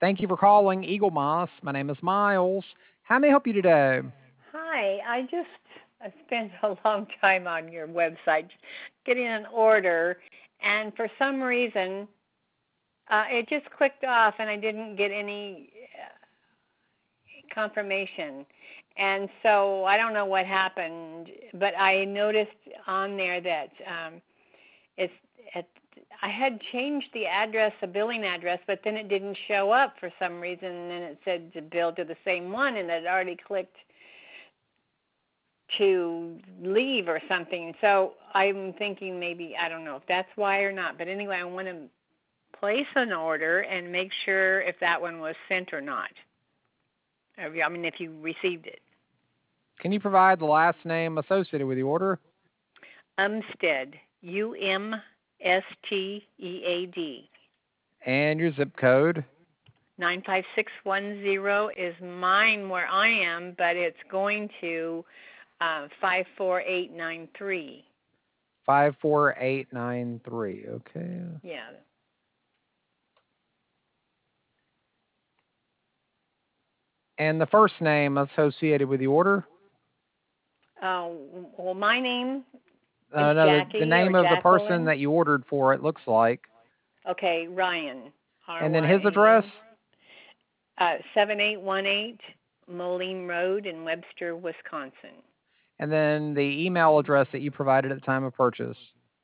Thank you for calling Eagle Moss. My name is Miles. How may I help you today? Hi, I spent a long time on your website getting an order, and for some reason, it just clicked off, and I didn't get any confirmation. And so I don't know what happened, but I noticed on there that it's it, I had changed the address, the billing address, but then it didn't show up for some reason, and then it said to bill to the same one, and it already clicked to leave or something. So I'm thinking maybe, I don't know if that's why or not. But anyway, I want to place an order and make sure if that one was sent or not. I mean, if you received it. Can you provide the last name associated with the order? Umstead, Umstead. And your zip code? 95610 is mine where I am, but it's going to 54893. 54893. Okay. Yeah. And the first name associated with the order? Well, my name is No, the Jackie or name of the person Jacqueline. that you ordered for, it looks like. Okay, Ryan. And then his address? RYAN. 7818 Moline Road in Webster, Wisconsin. And then the email address that you provided at the time of purchase.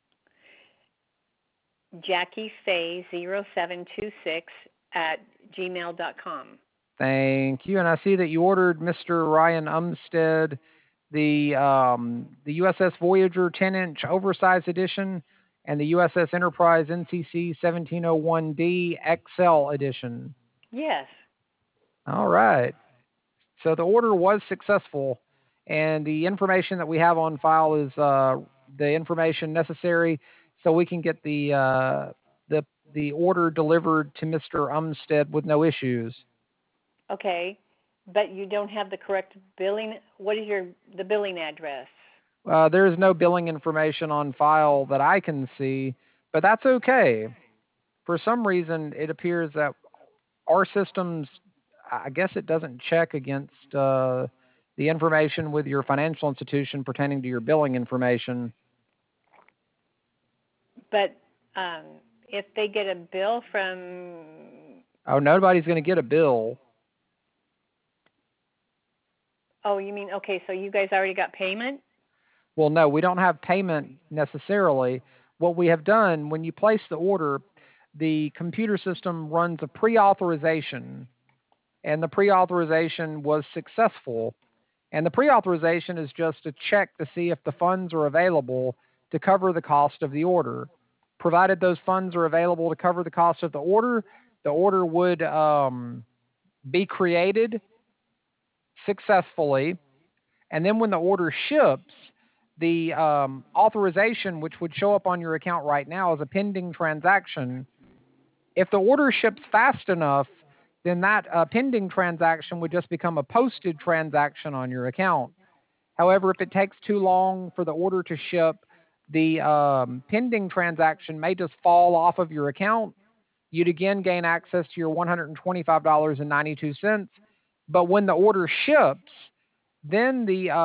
JackieFay0726 at gmail.com. Thank you. And I see that you ordered Mr. Ryan Umstead the USS Voyager 10-inch oversized edition and the USS Enterprise NCC 1701D XL edition. Yes. All right. So the order was successful, and the information that we have on file is the information necessary so we can get the order delivered to Mr. Umstead with no issues. Okay, but you don't have the correct billing. What is the billing address? There is no billing information on file that I can see, but that's okay. For some reason, it appears that our systems, I guess it doesn't check against the information with your financial institution pertaining to your billing information. But um, if they get a bill from, Oh, nobody's going to get a bill. oh, you mean, okay, so you guys already got payment? Well, no, we don't have payment necessarily. What we have done, when you place the order, the computer system runs a pre-authorization, and the pre-authorization was successful. And the pre-authorization is just a check to see if the funds are available to cover the cost of the order. Provided those funds are available to cover the cost of the order would be created successfully. And then when the order ships, the authorization, which would show up on your account right now as a pending transaction, if the order ships fast enough, then that pending transaction would just become a posted transaction on your account. However, if it takes too long for the order to ship, the pending transaction may just fall off of your account. You'd again gain access to your $125.92. But when the order ships, then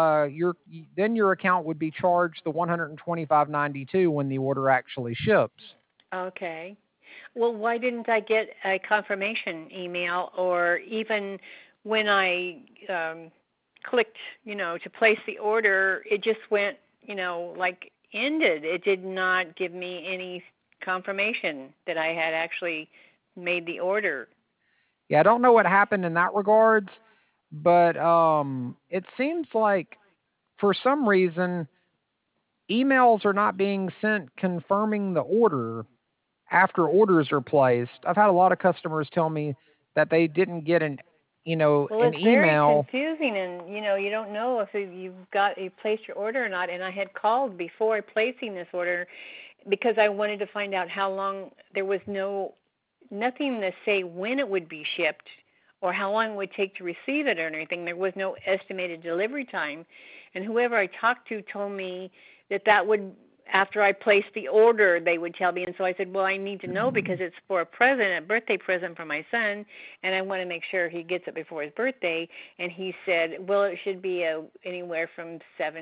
your account would be charged the $125.92 when the order actually ships. Okay. Well, why didn't I get a confirmation email, or even when I clicked, to place the order, it just went, like ended. It did not give me any confirmation that I had actually made the order. Yeah, I don't know what happened in that regards, but it seems like for some reason emails are not being sent confirming the order after orders are placed. I've had a lot of customers tell me that they didn't get Well, an it's very email. confusing, and you don't know if you placed your order or not. And I had called before placing this order because I wanted to find out how long. There was nothing to say when it would be shipped or how long it would take to receive it or anything. There was no estimated delivery time, and whoever I talked to told me that would after I placed the order, they would tell me. And so I said, well, I need to know because it's for a birthday present for my son, and I want to make sure he gets it before his birthday. And he said, well, it should be anywhere from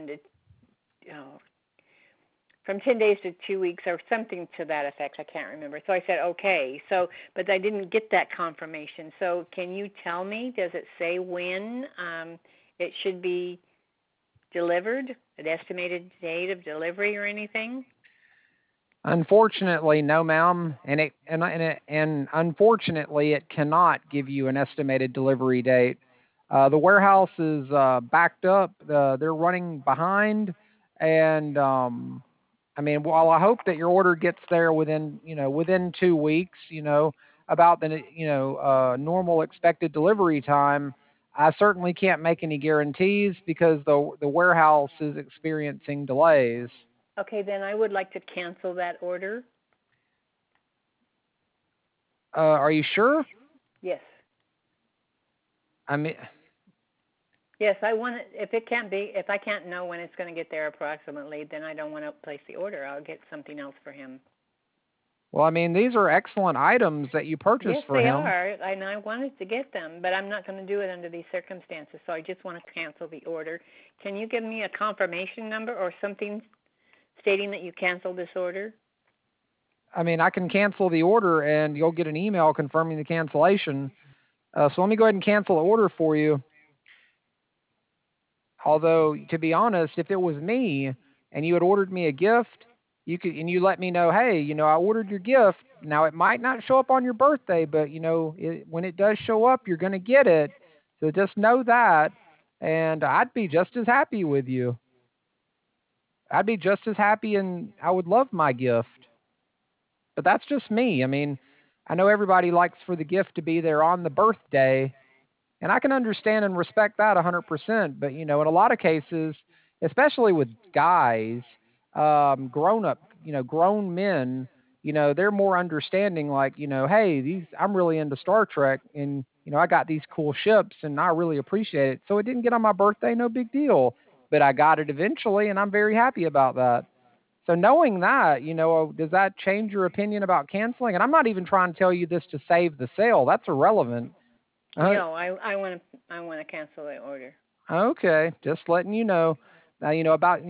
10 days to 2 weeks or something to that effect. I can't remember. So I said, okay. So, but I didn't get that confirmation. So can you tell me, does it say when it should be delivered, an estimated date of delivery or anything? Unfortunately, no, ma'am, and unfortunately, it cannot give you an estimated delivery date. The warehouse is backed up. They're running behind, and I mean, while I hope that your order gets there within 2 weeks, about the normal expected delivery time, I certainly can't make any guarantees because the warehouse is experiencing delays. Okay, then I would like to cancel that order. Are you sure? Yes. I mean, Yes, I want it. If I can't know when it's going to get there approximately, then I don't want to place the order. I'll get something else for him. well, I mean, these are excellent items that you purchased Yes, for they him. are, and I wanted to get them, but I'm not going to do it under these circumstances, so I just want to cancel the order. Can you give me a confirmation number or something stating that you canceled this order? I mean, I can cancel the order and you'll get an email confirming the cancellation. So let me go ahead and cancel the order for you. Although, to be honest, if it was me and you had ordered me a gift, you let me know, hey, I ordered your gift. Now it might not show up on your birthday, but when it does show up, you're going to get it. So just know that, and I'd be just as happy with you. I'd be just as happy, and I would love my gift. But that's just me. I mean, I know everybody likes for the gift to be there on the birthday, and I can understand and respect that 100%. But, in a lot of cases, especially with guys, grown men, they're more understanding, like, hey, I'm really into Star Trek, and, I got these cool ships and I really appreciate it. So it didn't get on my birthday, no big deal. But I got it eventually, and I'm very happy about that. So knowing that, does that change your opinion about canceling? And I'm not even trying to tell you this to save the sale. That's irrelevant. No, I want to cancel the order. Okay, just letting you know. Now, about,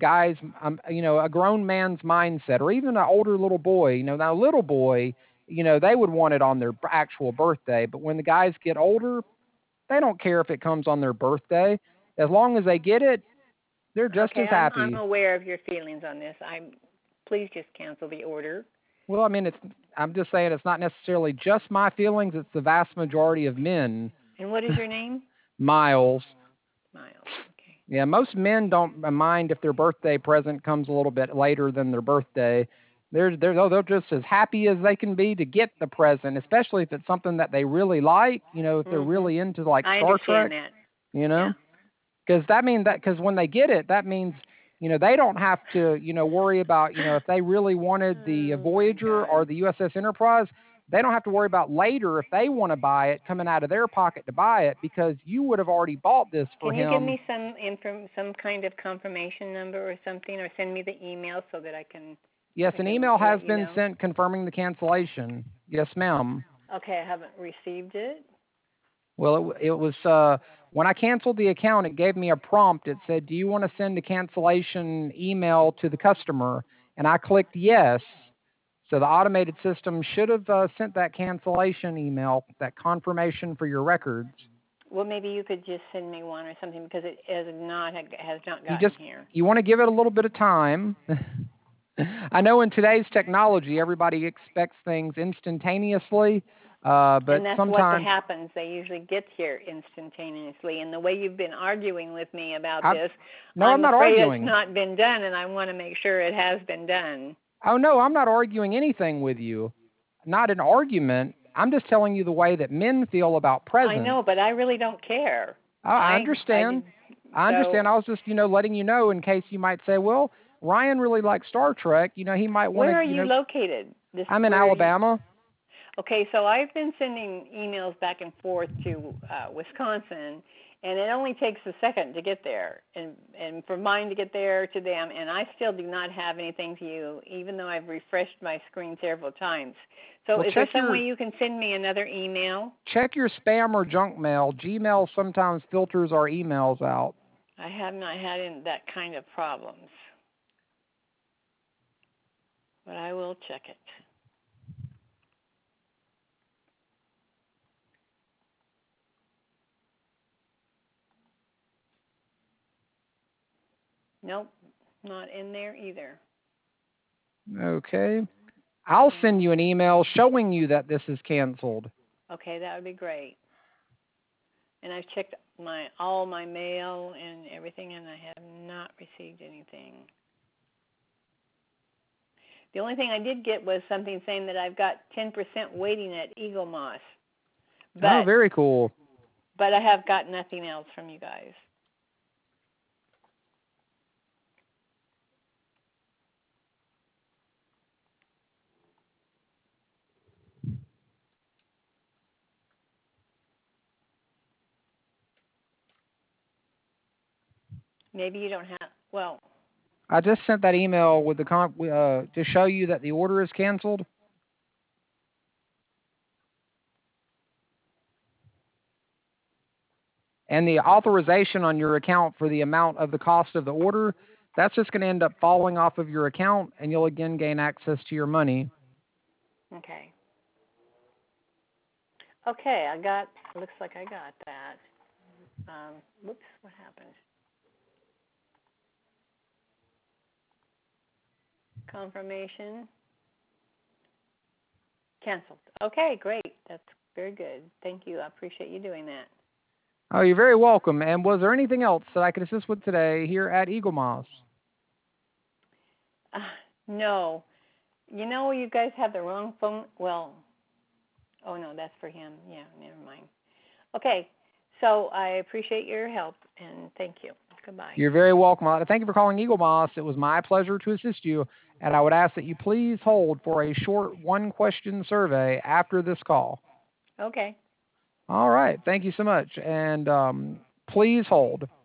a grown man's mindset, or even an older little boy. Now, a little boy, they would want it on their actual birthday. But when the guys get older, they don't care if it comes on their birthday. As long as they get it, they're just Okay, as happy. I'm aware of your feelings on this. Please just cancel the order. Well, I mean, I'm just saying it's not necessarily just my feelings. It's the vast majority of men. And what is your name? Miles. Miles. Okay. Yeah, most men don't mind if their birthday present comes a little bit later than their birthday. They're just as happy as they can be to get the present, especially if it's something that they really like. If they're really into like Star Trek. That. Because because when they get it, that means they don't have to worry about if they really wanted the Voyager or the USS Enterprise. They don't have to worry about later if they want to buy it coming out of their pocket to buy it because you would have already bought this for him. Can you give me some kind of confirmation number or something, or send me the email so that I can? Yes, an email has been sent confirming the cancellation. Yes, ma'am. Okay, I haven't received it. Well, it was when I canceled the account, it gave me a prompt. It said, "Do you want to send a cancellation email to the customer?" And I clicked yes. So the automated system should have sent that cancellation email, that confirmation for your records. Well, maybe you could just send me one or something because it has not gotten here. You want to give it a little bit of time. I know in today's technology, everybody expects things instantaneously, but and that's sometimes what happens. They usually get here instantaneously. And the way you've been arguing with me about this, I'm not afraid arguing. It's not been done, and I want to make sure it has been done. Oh, no, I'm not arguing anything with you. Not an argument. I'm just telling you the way that men feel about presents. I know, but I really don't care. I understand. I understand. I was just, letting you know in case you might say, well, Ryan really likes Star Trek. He might want to. Where are you located? I'm in Alabama. Okay, so I've been sending emails back and forth to Wisconsin, and it only takes a second to get there, and for mine to get there to them, and I still do not have anything to you, even though I've refreshed my screen several times. So Well, is there some way you can send me another email? check your spam or junk mail. Gmail sometimes filters our emails out. I have not had that kind of problems, but I will check it. Nope, not in there either. Okay. I'll send you an email showing you that this is canceled. Okay, that would be great. And I've checked all my mail and everything, and I have not received anything. The only thing I did get was something saying that I've got 10% waiting at Eagle Moss. Oh, very cool. But I have got nothing else from you guys. Maybe you don't have, well, I just sent that email with the to show you that the order is canceled. And the authorization on your account for the amount of the cost of the order, that's just going to end up falling off of your account, and you'll again gain access to your money. Okay. Okay, looks like I got that. Whoops, what happened? Confirmation. Canceled. Okay, great. That's very good. Thank you. I appreciate you doing that. Oh, you're very welcome. And was there anything else that I could assist with today here at Eagle Moss? No. You know, you guys have the wrong phone. Well, oh no, that's for him. Yeah, never mind. Okay, so I appreciate your help and thank you. Goodbye. You're very welcome. Thank you for calling Eagle Moss. It was my pleasure to assist you, and I would ask that you please hold for a short one-question survey after this call. Okay. All right. Thank you so much, and please hold.